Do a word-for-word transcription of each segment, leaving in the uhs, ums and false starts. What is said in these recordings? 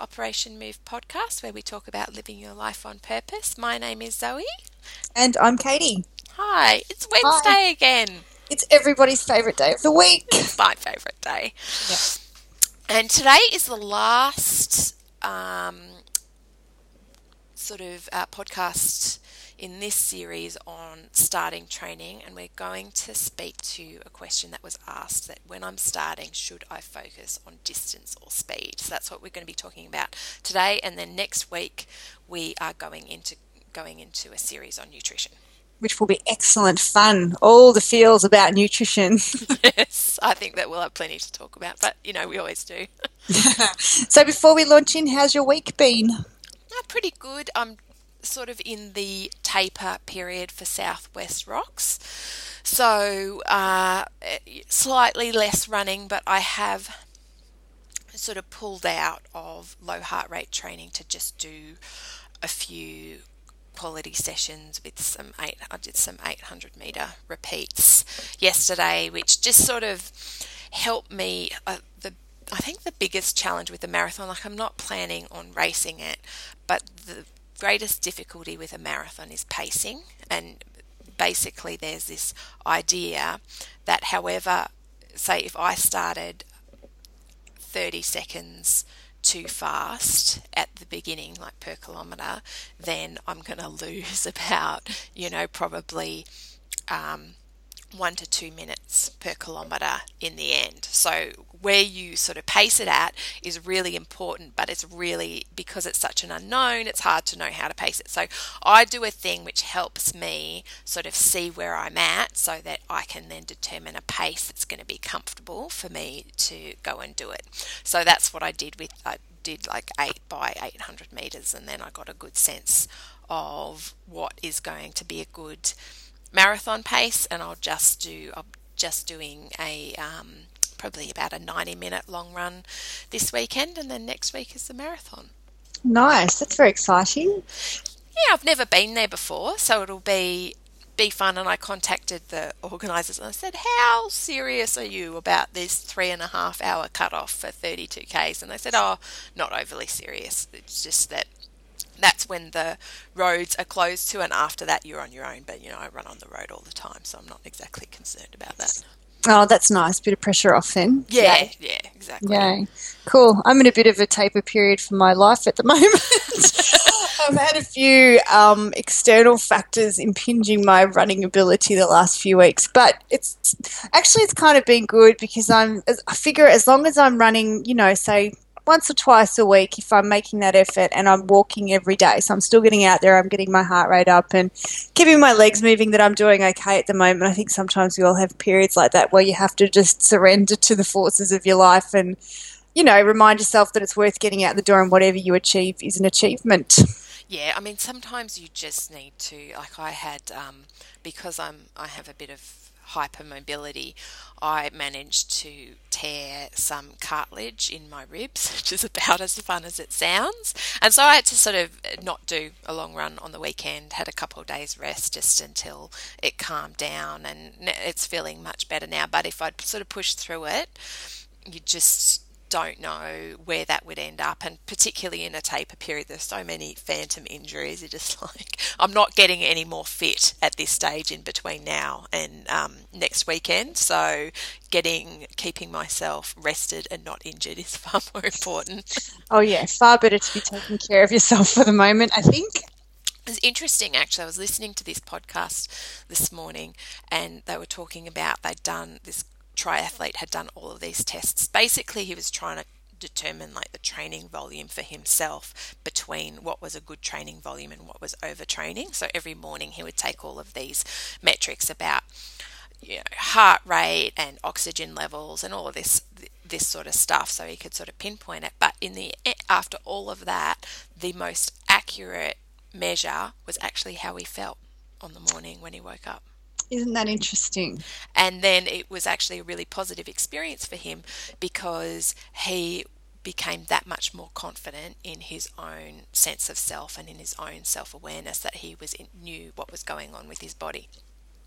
Operation Move podcast, where we talk about living your life on purpose. My name is Zoe. And I'm Katie. Hi, it's Hi. Wednesday again. It's everybody's favourite day of the week. It's my favourite day. Yep. And today is the last um, sort of uh, podcast in this series on starting training, and we're going to speak to a question that was asked, that when I'm starting, should I focus on distance or speed? So that's what we're going to be talking about today, and then next week we are going into going into a series on nutrition. Which will be excellent fun. All the feels about nutrition. Yes, I think that we'll have plenty to talk about, but you know, we always do. So before we launch in, how's your week been? Oh, pretty good. I'm sort of in the taper period for Southwest Rocks. So uh, slightly less running, but I have sort of pulled out of low heart rate training to just do a few quality sessions with some eight I did some eight hundred meter repeats yesterday, which just sort of helped me. Uh, the I think the biggest challenge with the marathon, like I'm not planning on racing it, but the greatest difficulty with a marathon is pacing. And basically there's this idea that however, say if I started thirty seconds too fast at the beginning, like per kilometre, then I'm going to lose about, you know, probably um, one to two minutes per kilometre in the end. So where you sort of pace it at is really important, but it's really, because it's such an unknown, it's hard to know how to pace it. So I do a thing which helps me sort of see where I'm at so that I can then determine a pace that's going to be comfortable for me to go and do it. So that's what I did with, I did like eight by eight hundred metres, and then I got a good sense of what is going to be a good marathon pace, and I'll just do I'm just doing a um, probably about a ninety minute long run this weekend, and then next week is the marathon. Nice, that's very exciting. Yeah, I've never been there before, so it'll be be fun. And I contacted the organisers and I said, how serious are you about this three and a half hour cutoff for thirty-two kays? And they said, oh, not overly serious, it's just that that's when the roads are closed to, and after that you're on your own. But you know, I run on the road all the time, so I'm not exactly concerned about that. Oh, that's nice. Bit of pressure off then. Yeah, Yay. yeah, exactly. Yay. Cool. I'm in a bit of a taper period for my life at the moment. I've had a few um, external factors impinging my running ability the last few weeks, but it's actually it's kind of been good because I'm. I figure as long as I'm running, you know, say once or twice a week, if I'm making that effort and I'm walking every day, so I'm still getting out there, I'm getting my heart rate up and keeping my legs moving, that I'm doing okay at the moment. I think sometimes we all have periods like that where you have to just surrender to the forces of your life and, you know, remind yourself that it's worth getting out the door and whatever you achieve is an achievement. Yeah, I mean, sometimes you just need to, like I had, um, because I'm, I have a bit of hypermobility, I managed to tear some cartilage in my ribs, which is about as fun as it sounds. And so I had to sort of not do a long run on the weekend, had a couple of days rest just until it calmed down, and it's feeling much better now. But if I'd sort of pushed through it, you just don't know where that would end up, and particularly in a taper period there's so many phantom injuries. You're just like, I'm not getting any more fit at this stage in between now and um, next weekend, so getting keeping myself rested and not injured is far more important. Oh yeah, far better to be taking care of yourself for the moment, I think. It's interesting, actually. I was listening to this podcast this morning and they were talking about, they'd done this triathlete had done all of these tests. Basically, he was trying to determine like the training volume for himself between what was a good training volume and what was overtraining. So every morning he would take all of these metrics about, you know, heart rate and oxygen levels and all of this this sort of stuff, so he could sort of pinpoint it. But in the after all of that, the most accurate measure was actually how he felt on the morning when he woke up. Isn't that interesting? And then it was actually a really positive experience for him because he became that much more confident in his own sense of self and in his own self-awareness, that he was in, knew what was going on with his body.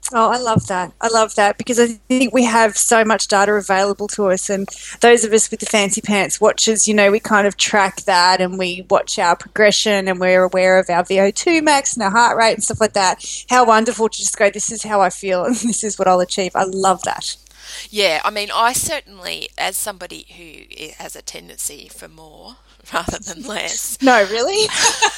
Oh, I love that. I love that because I think we have so much data available to us. And those of us with the fancy pants watches, you know, we kind of track that and we watch our progression and we're aware of our V O two max and our heart rate and stuff like that. How wonderful to just go, this is how I feel and this is what I'll achieve. I love that. Yeah, I mean, I certainly, as somebody who has a tendency for more rather than less, No, really?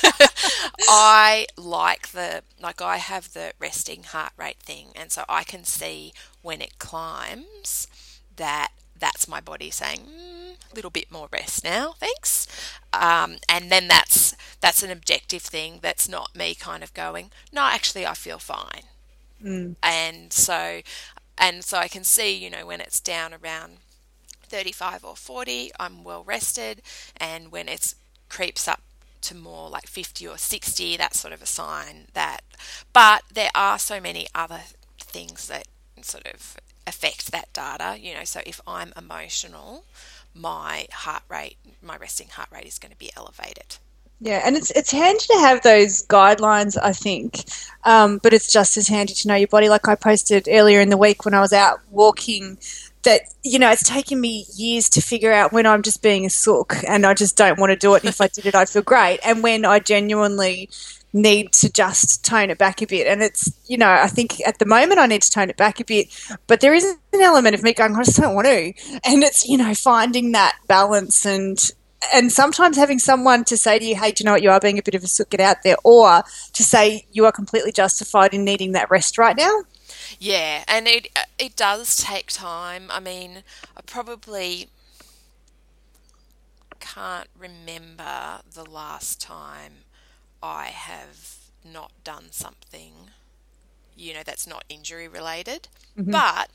I like the, like I have the resting heart rate thing, and so I can see when it climbs that that's my body saying, mm, a little bit more rest now, thanks. Um, and then that's that's an objective thing. That's not me kind of going, no, actually, I feel fine. Mm. And so, and so I can see, you know, when it's down around thirty-five or forty, I'm well rested, and when it's creeps up to more like fifty or sixty, that's sort of a sign that, but there are so many other things that sort of affect that data, you know, so if I'm emotional, my heart rate, my resting heart rate is going to be elevated. Yeah, and it's it's handy to have those guidelines, I think, um, but it's just as handy to know your body. Like I posted earlier in the week when I was out walking that, you know, it's taken me years to figure out when I'm just being a sook and I just don't want to do it. And if I did it, I'd feel great. And when I genuinely need to just tone it back a bit. And it's, you know, I think at the moment I need to tone it back a bit, but there is an element of me going, I just don't want to. And it's, you know, finding that balance and and sometimes having someone to say to you, hey, do you know what, you are being a bit of a sook, get out there, or to say you are completely justified in needing that rest right now. Yeah, and it it does take time. I mean, I probably can't remember the last time I have not done something, you know, that's not injury related. Mm-hmm. But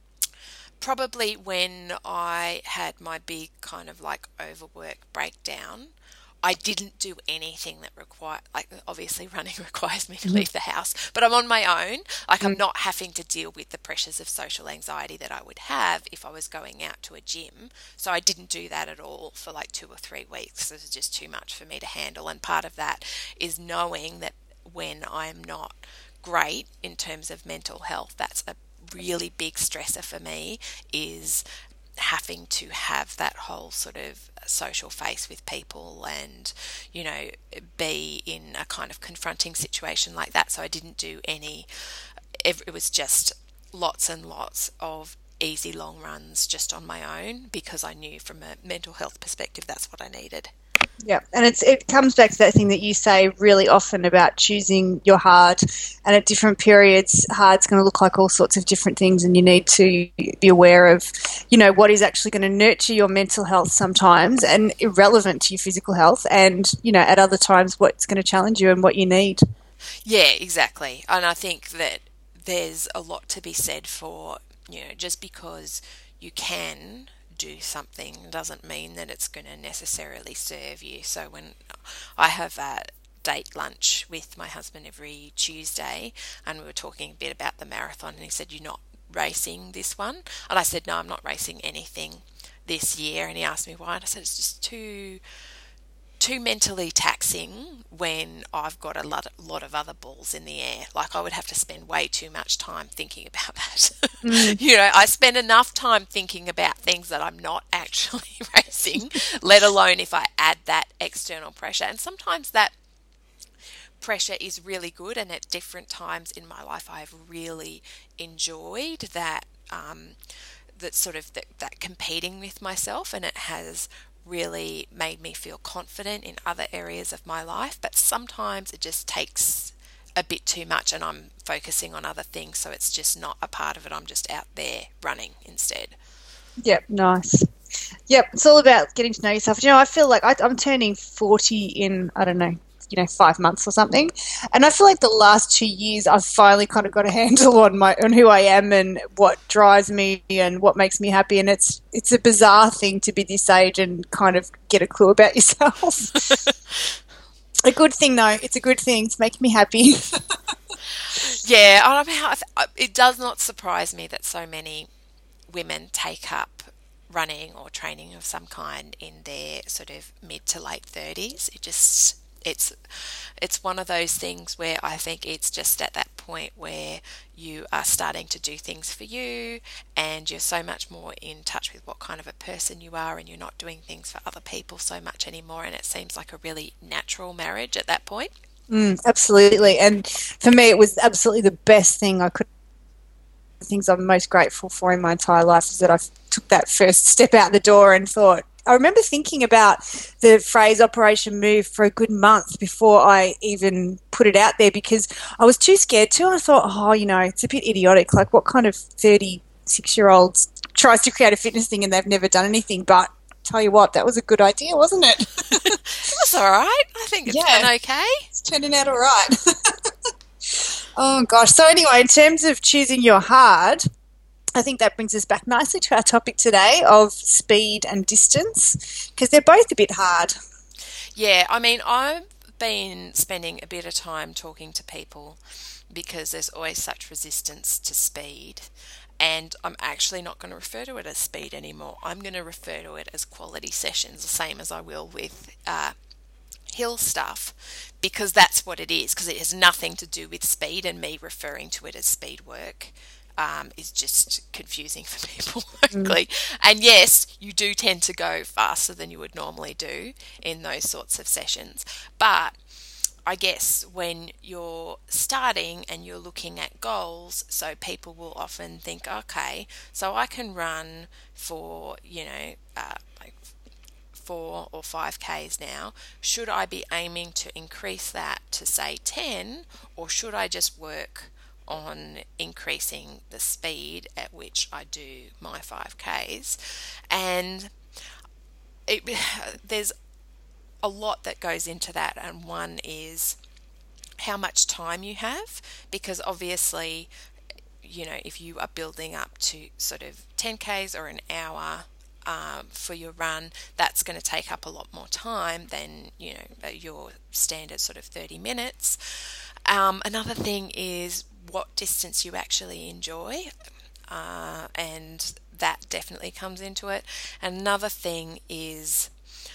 probably when I had my big kind of like overwork breakdown, I didn't do anything that required, like obviously running requires me to leave the house, but I'm on my own. Like I'm not having to deal with the pressures of social anxiety that I would have if I was going out to a gym. So I didn't do that at all for like two or three weeks. It was just too much for me to handle. And part of that is knowing that when I'm not great in terms of mental health, that's a really big stressor for me, is having to have that whole sort of social face with people and, you know, be in a kind of confronting situation like that. So I didn't do any, it was just lots and lots of easy long runs just on my own because I knew from a mental health perspective that's what I needed. Yeah, and it's it comes back to that thing that you say really often about choosing your heart, and at different periods, heart's going to look like all sorts of different things, and you need to be aware of, you know, what is actually going to nurture your mental health sometimes and irrelevant to your physical health, and, you know, at other times what's going to challenge you and what you need. Yeah, exactly. And I think that there's a lot to be said for, you know, just because you can do something doesn't mean that it's going to necessarily serve you. So when I have a date lunch with my husband every Tuesday and we were talking a bit about the marathon and he said, you're not racing this one? And I said, no, I'm not racing anything this year. And he asked me why, and I said, it's just too too mentally taxing when I've got a lot, lot of other balls in the air. Like I would have to spend way too much time thinking about that. Mm. You know, I spend enough time thinking about things that I'm not actually racing, let alone if I add that external pressure. And sometimes that pressure is really good, and at different times in my life I've really enjoyed that um, that sort of that, that competing with myself, and it has really made me feel confident in other areas of my life. But sometimes it just takes a bit too much and I'm focusing on other things, so it's just not a part of it. I'm just out there running instead. Yep, nice. Yep, it's all about getting to know yourself. You know, I feel like I, I'm turning forty in, I don't know, you know, five months or something. And I feel like the last two years I've finally kind of got a handle on my on who I am and what drives me and what makes me happy. And it's it's a bizarre thing to be this age and kind of get a clue about yourself. A good thing though. It's a good thing. It's making me happy. Yeah, I mean, it does not surprise me that so many women take up running or training of some kind in their sort of mid to late thirties. It just it's it's one of those things where I think it's just at that point where you are starting to do things for you and you're so much more in touch with what kind of a person you are, and you're not doing things for other people so much anymore, and it seems like a really natural marriage at that point. Mm, absolutely. And for me, it was absolutely the best thing I could. The things I'm most grateful for in my entire life is that I took that first step out the door and thought. I remember thinking about the phrase Operation Move for a good month before I even put it out there, because I was too scared to. I thought, oh, you know, it's a bit idiotic. Like, what kind of thirty-six-year-old tries to create a fitness thing and they've never done anything? But tell you what, that was a good idea, wasn't it? It was all right. I think it's Yeah. been okay. It's turning out all right. Oh, gosh. So anyway, in terms of choosing your hard, I think that brings us back nicely to our topic today of speed and distance, because they're both a bit hard. Yeah, I mean, I've been spending a bit of time talking to people because there's always such resistance to speed. And I'm actually not going to refer to it as speed anymore. I'm going to refer to it as quality sessions, the same as I will with uh, hill stuff, because that's what it is, because it has nothing to do with speed, and me referring to it as speed work um, is just confusing for people locally. Mm. And yes, you do tend to go faster than you would normally do in those sorts of sessions, but I guess when you're starting and you're looking at goals, so people will often think, okay, so I can run for, you know, uh, like four or five Ks now. Should I be aiming to increase that to say ten, or should I just work on increasing the speed at which I do my five Ks? And it, there's a lot that goes into that, and one is how much time you have, because obviously, you know, if you are building up to sort of ten Ks or an hour um, for your run, that's going to take up a lot more time than, you know, your standard sort of thirty minutes. Um, another thing is what distance you actually enjoy, uh, and that definitely comes into it. Another thing is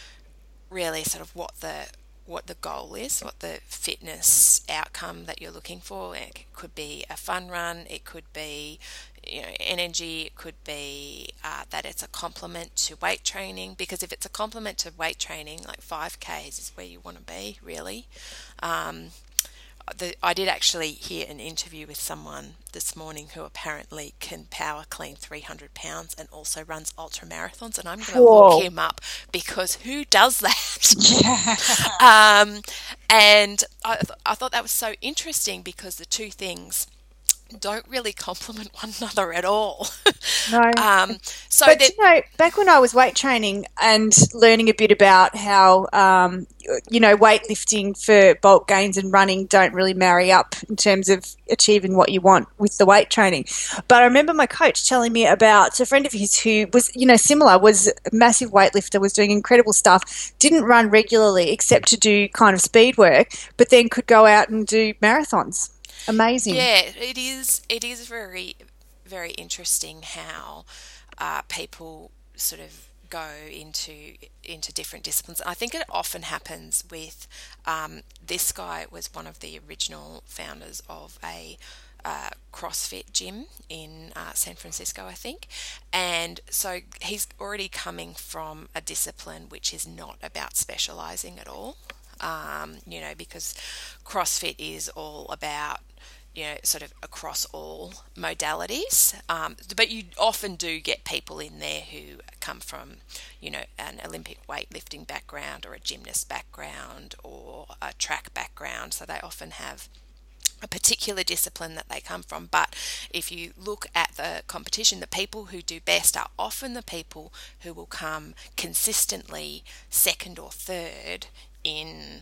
really sort of what the what the goal is, what the fitness outcome that you're looking for. It could be a fun run, it could be, you know, energy, it could be uh, that it's a complement to weight training, because if it's a complement to weight training, like five Ks is where you want to be, really. Um, The, I did actually hear an interview with someone this morning who apparently can power clean three hundred pounds and also runs ultra marathons, and I'm going to look him up, because who does that? Yeah. um, and I, th- I thought that was so interesting, because the two things don't really complement one another at all. No. um, so but, that, you know, back when I was weight training and learning a bit about how, um, you know, weightlifting for bulk gains and running don't really marry up in terms of achieving what you want with the weight training. But I remember my coach telling me about a friend of his who was, you know, similar, was a massive weightlifter, was doing incredible stuff, didn't run regularly except to do kind of speed work, but then could go out and do marathons. Amazing. Yeah, it is. It is very, very interesting how uh, people sort of go into into different disciplines. I think it often happens with um, this guy was one of the original founders of a uh, CrossFit gym in uh, San Francisco, I think, and so he's already coming from a discipline which is not about specializing at all. Um, you know, because CrossFit is all about, you know, sort of across all modalities. Um, but you often do get people in there who come from, you know, an Olympic weightlifting background or a gymnast background or a track background. So they often have a particular discipline that they come from. But if you look at the competition, the people who do best are often the people who will come consistently second or third in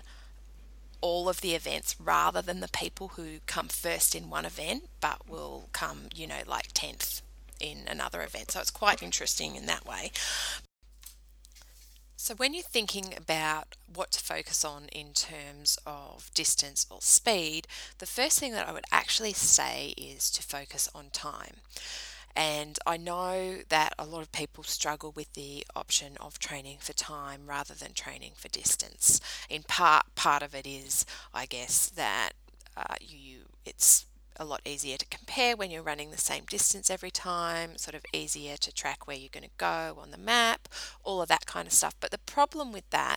all of the events, rather than the people who come first in one event but will come, you know, like tenth in another event. So it's quite interesting in that way. So when you're thinking about what to focus on in terms of distance or speed, the first thing that I would actually say is to focus on time. And I know that a lot of people struggle with the option of training for time rather than training for distance. In part, part of it is, I guess, that uh, you it's a lot easier to compare when you're running the same distance every time, sort of easier to track where you're going to go on the map, all of that kind of stuff. But the problem with that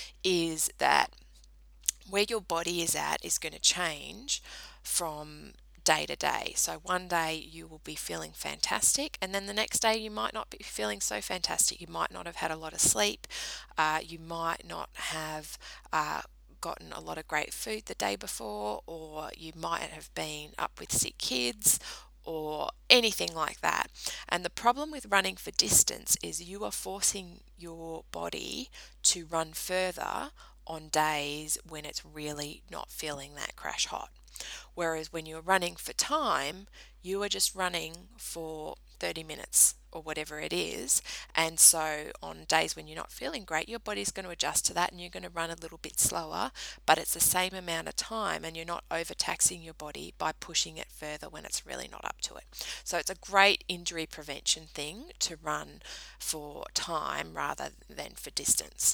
is that where your body is at is going to change from day to day. So one day you will be feeling fantastic, and then the next day you might not be feeling so fantastic. You might not have had a lot of sleep. Uh, you might not have uh, gotten a lot of great food the day before, or you might have been up with sick kids, or anything like that. And the problem with running for distance is you are forcing your body to run further on days when it's really not feeling that crash hot. Whereas when you're running for time, you are just running for thirty minutes or whatever it is. And so on days when you're not feeling great, your body's going to adjust to that and you're going to run a little bit slower, but it's the same amount of time and you're not overtaxing your body by pushing it further when it's really not up to it. So it's a great injury prevention thing to run for time rather than for distance.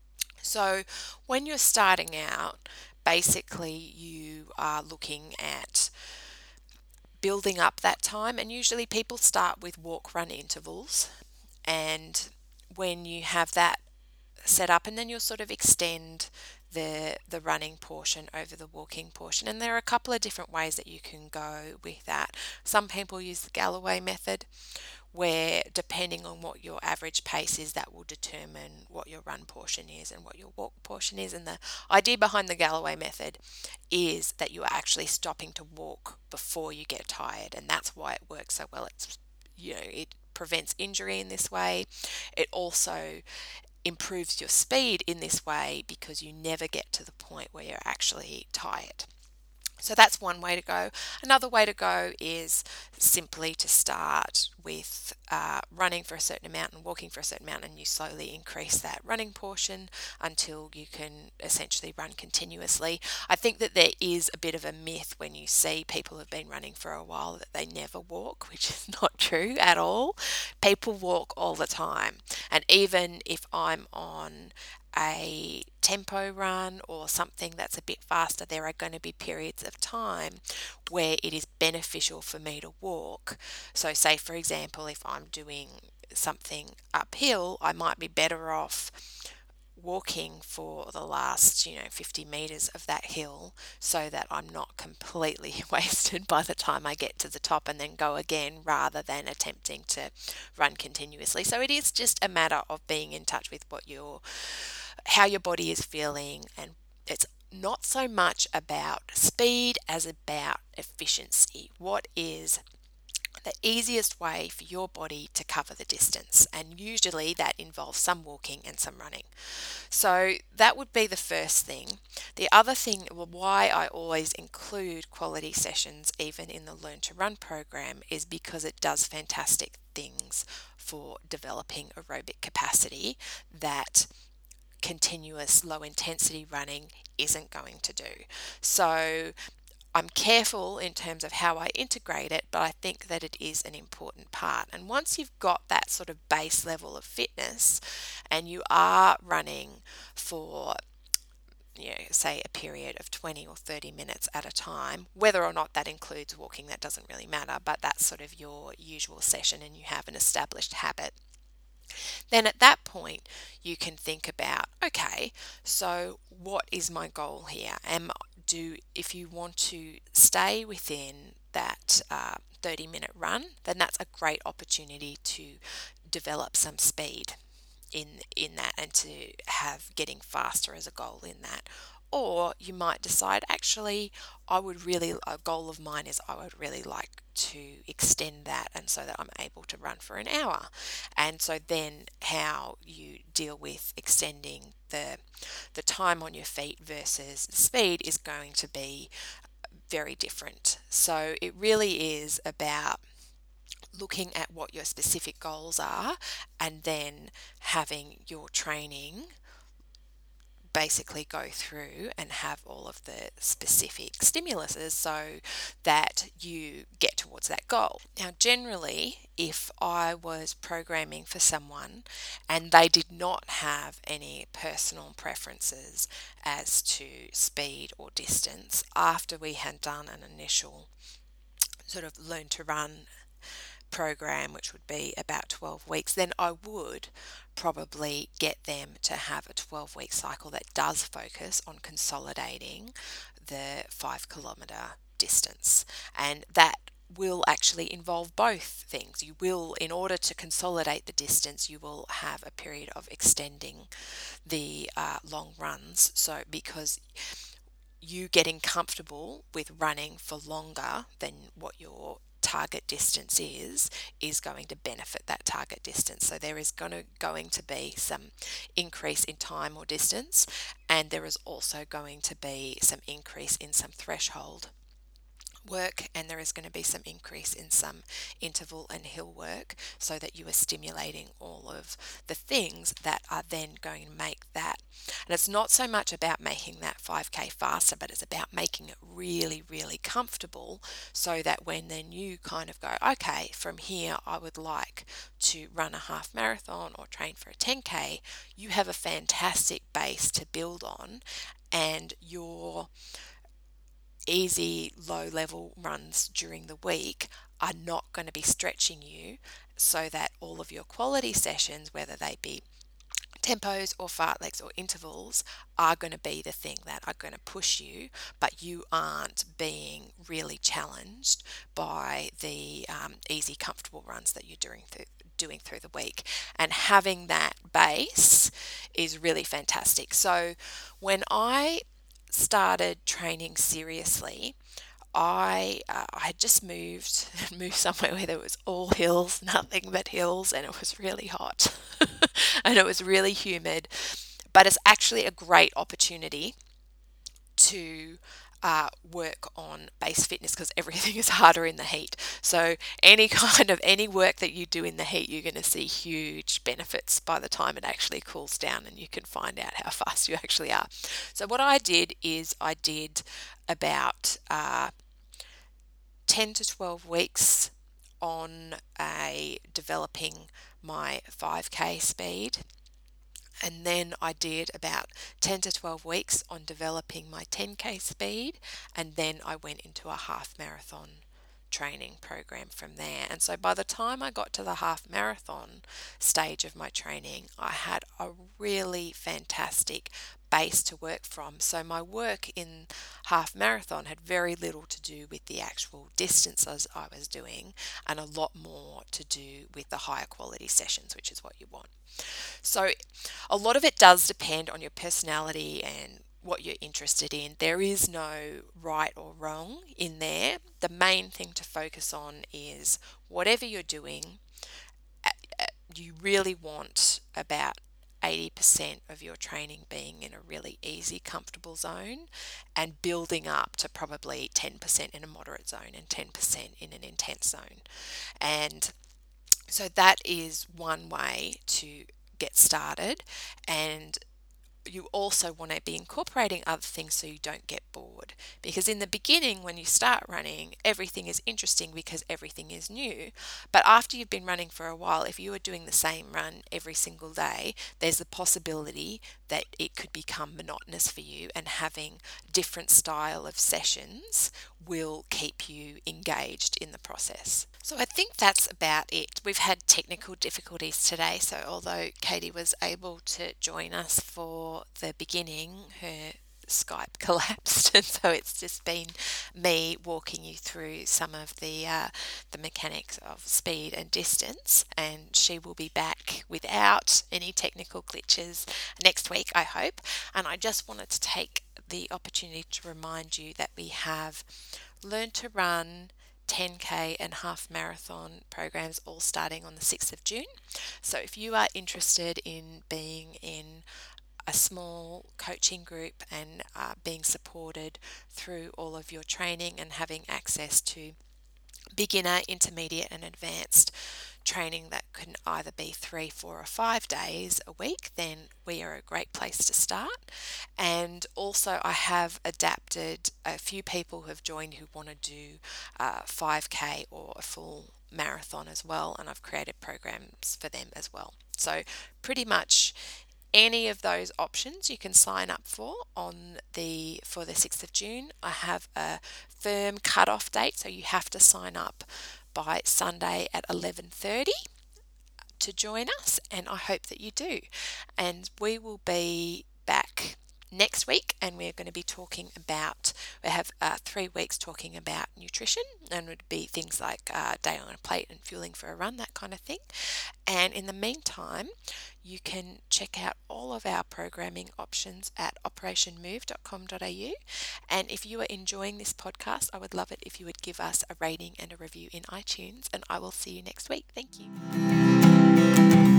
So when you're starting out, basically you are looking at building up that time, and usually people start with walk run intervals. And when you have that set up, and then you'll sort of extend the the running portion over the walking portion. And there are a couple of different ways that you can go with that. Some people use the Galloway method, where depending on what your average pace is, that will determine what your run portion is and what your walk portion is. And the idea behind the Galloway method is that you are actually stopping to walk before you get tired, and that's why it works so well. It's, you know, it prevents injury in this way. It also improves your speed in this way because you never get to the point where you're actually tired. So that's one way to go. Another way to go is simply to start with uh, running for a certain amount and walking for a certain amount, and you slowly increase that running portion until you can essentially run continuously. I think that there is a bit of a myth when you see people who have been running for a while that they never walk, which is not true at all. People walk all the time, and even if I'm on a tempo run or something that's a bit faster, there are going to be periods of time where it is beneficial for me to walk. So say for example, if I'm doing something uphill, I might be better off walking for the last, you know, fifty meters of that hill so that I'm not completely wasted by the time I get to the top and then go again, rather than attempting to run continuously. So it is just a matter of being in touch with what your how your body is feeling, and it's not so much about speed as about efficiency. What is the easiest way for your body to cover the distance? And usually that involves some walking and some running. So that would be the first thing. The other thing, well, why I always include quality sessions even in the Learn to Run program, is because it does fantastic things for developing aerobic capacity that continuous low intensity running isn't going to do. So I'm careful in terms of how I integrate it, but I think that it is an important part. And once you've got that sort of base level of fitness and you are running for, you know, say a period of twenty or thirty minutes at a time, whether or not that includes walking, that doesn't really matter, but that's sort of your usual session and you have an established habit, then at that point you can think about, okay, so what is my goal here? Am do if you want to stay within that uh, thirty minute run, then that's a great opportunity to develop some speed in in that, and to have getting faster as a goal in that. Or you might decide, actually, I would really, a goal of mine is I would really like to extend that, and so that I'm able to run for an hour. And so then how you deal with extending the the time on your feet versus the speed is going to be very different. So it really is about looking at what your specific goals are and then having your training basically go through and have all of the specific stimuluses so that you get towards that goal. Now, generally, if I was programming for someone and they did not have any personal preferences as to speed or distance, after we had done an initial sort of learn to run program, which would be about twelve weeks, then I would probably get them to have a twelve week cycle that does focus on consolidating the five kilometre distance. And that will actually involve both things. You will, in order to consolidate the distance, you will have a period of extending the uh, long runs. So, because you getting comfortable with running for longer than what your target distance is is going to benefit that target distance. So there is going to going to be some increase in time or distance, and there is also going to be some increase in some threshold work, and there is going to be some increase in some interval and hill work, so that you are stimulating all of the things that are then going to make that. And it's not so much about making that five K faster, but it's about making it really, really comfortable, so that when then you kind of go, okay, from here I would like to run a half marathon or train for a ten K, you have a fantastic base to build on, and your easy low level runs during the week are not going to be stretching you, so that all of your quality sessions, whether they be tempos or fartleks or intervals, are going to be the thing that are going to push you, but you aren't being really challenged by the um, easy comfortable runs that you're doing through doing through the week. And having that base is really fantastic. So when I started training seriously, I uh, I had just moved moved somewhere where there was all hills, nothing but hills, and it was really hot and it was really humid. But it's actually a great opportunity to uh, work on base fitness, because everything is harder in the heat. So any kind of any work that you do in the heat, you're going to see huge benefits by the time it actually cools down, and you can find out how fast you actually are. So what I did is I did about uh, ten to twelve weeks on a developing my five K speed. And then I did about ten to twelve weeks on developing my ten K speed. And then I went into a half marathon training program from there. And so by the time I got to the half marathon stage of my training, I had a really fantastic base to work from. So my work in half marathon had very little to do with the actual distances I was doing, and a lot more to do with the higher quality sessions, which is what you want. So a lot of it does depend on your personality and what you're interested in. There is no right or wrong in there. The main thing to focus on is whatever you're doing, you really want about eighty percent of your training being in a really easy, comfortable zone, and building up to probably ten percent in a moderate zone and ten percent in an intense zone. And so that is one way to get started. And you also want to be incorporating other things so you don't get bored, because in the beginning, when you start running, everything is interesting because everything is new. But after you've been running for a while, if you are doing the same run every single day, there's the possibility that it could become monotonous for you, and having different style of sessions will keep you engaged in the process. So I think that's about it. We've had technical difficulties today, so although Katie was able to join us for the beginning, her Skype collapsed, and so it's just been me walking you through some of the uh, the mechanics of speed and distance. And she will be back without any technical glitches next week, I hope. And I just wanted to take the opportunity to remind you that we have Learn to Run, ten K and half marathon programs all starting on the sixth of June. So if you are interested in being in a small coaching group and uh, being supported through all of your training and having access to beginner, intermediate and advanced training that can either be three, four, or five days a week, then we are a great place to start. And also, I have adapted a few people who have joined who want to do uh, five K or a full marathon as well, and I've created programs for them as well. So, pretty much any of those options you can sign up for on the for the sixth of June. I have a firm cut-off date, so you have to sign up by Sunday at eleven thirty to join us, and I hope that you do. And we will be back next week, and we're going to be talking about, we have uh, three weeks talking about nutrition, and it would be things like uh, day on a plate and fueling for a run, that kind of thing. And in the meantime, you can check out all of our programming options at operation move dot com dot a u. And if you are enjoying this podcast, I would love it if you would give us a rating and a review in iTunes, and I will see you next week. Thank you.